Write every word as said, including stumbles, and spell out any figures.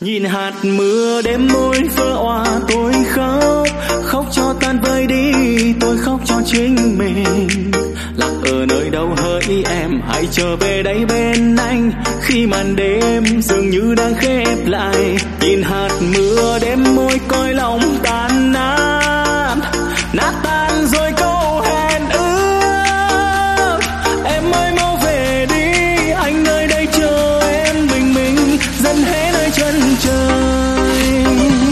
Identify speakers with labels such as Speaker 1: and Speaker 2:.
Speaker 1: Nhìn hạt mưa đêm môi vỡ òa tôi khóc, khóc cho tan vơi đi, tôi khóc cho chính mình. Lạc ở nơi đâu hỡi em, hãy trở về đây bên anh, khi màn đêm dường như đang khép lại. Nhìn hạt mưa đêm môi cõi lòng